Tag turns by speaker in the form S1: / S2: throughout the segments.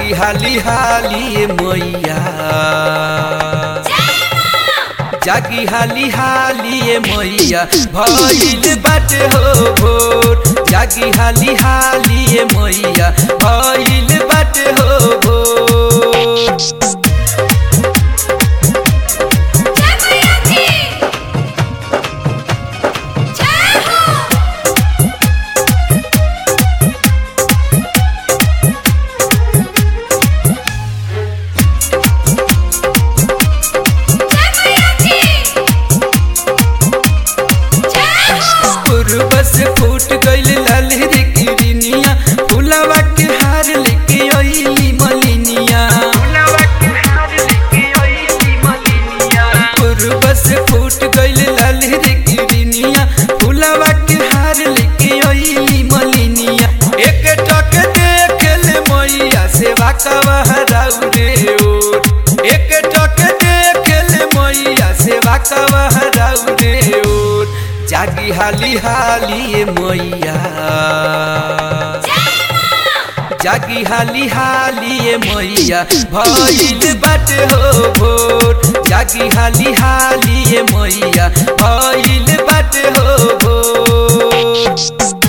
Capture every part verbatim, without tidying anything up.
S1: जागी हाली हाली मैया जागी हाली हाली मैया भइल बाटे हो भोर जागी हाली हाली मैया भइल बाटे हो भोर बस फूट गइल लाल रे किरनिया फुलवा के हार लेके आइली मलिनिया फुलवा के हार लेके आइली मलिनिया बस फूट गइल लाल रे किरनिया फुलवा के हार लेके आइली मलिनिया एक टक देखल मैया सेवा कवा हराउ रे ओ एक टक देखल मैया सेवा कवा हराउ रे ओ जागी हाली हाली मैया जागी हाली हाली मैया भइल बाटे हो भोर जागी हाली हाली मैया भइल बाटे हो भोर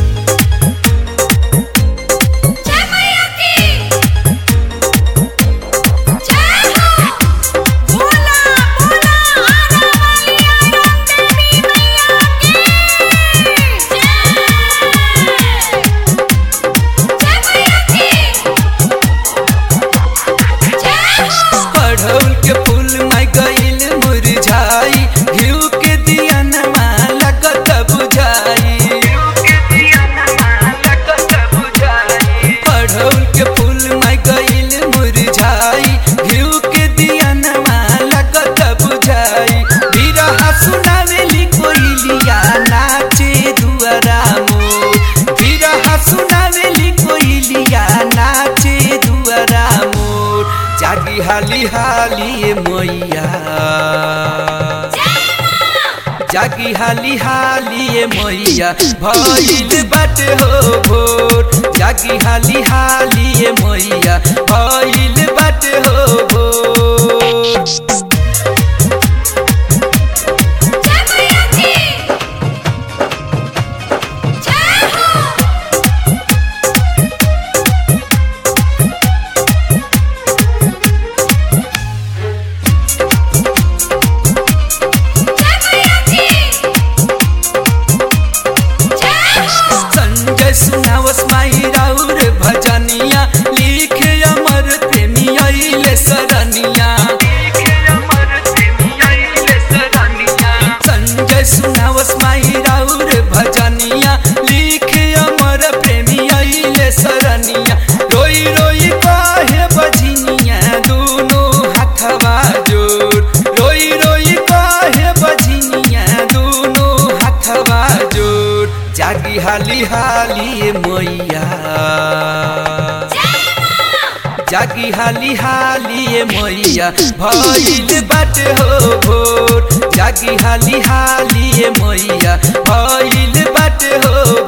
S1: अढ़उल के फूल में गइल मुरझाई घिउ के दिया नमा लगत बुझाई अढ़उल के फूल में गइल मुरझाई घिउ के दिया नमा लगत बुझाई बिरहा सुनावेली कोइलिया नाचे दुआरा मोर बिरहा सुनावेली कोइलिया नाचे दुआरा मोर जागी हाली हाली मैया जागी हाली हाली मैया भइल बाटे हो भोर जागी हाली हाली मैया भइल बाटे हो भोर सुनावस माही राउर भजनिया लिखे अमर प्रेमी आइले सरनिया संजय सुनावस माही राउर भजनिया लिखे अमर प्रेमी आइले सरनिया रोई रोई कहे बजनिया दोनों हाथवा जोड़ रोई रोई कहे बजनिया दोनों हाथवा जोड़ जागी हाली हाली मैया जागी हाली हाली मैया भइल बाटे हो भोर जागी हाली हाली मैया भइल बाटे हो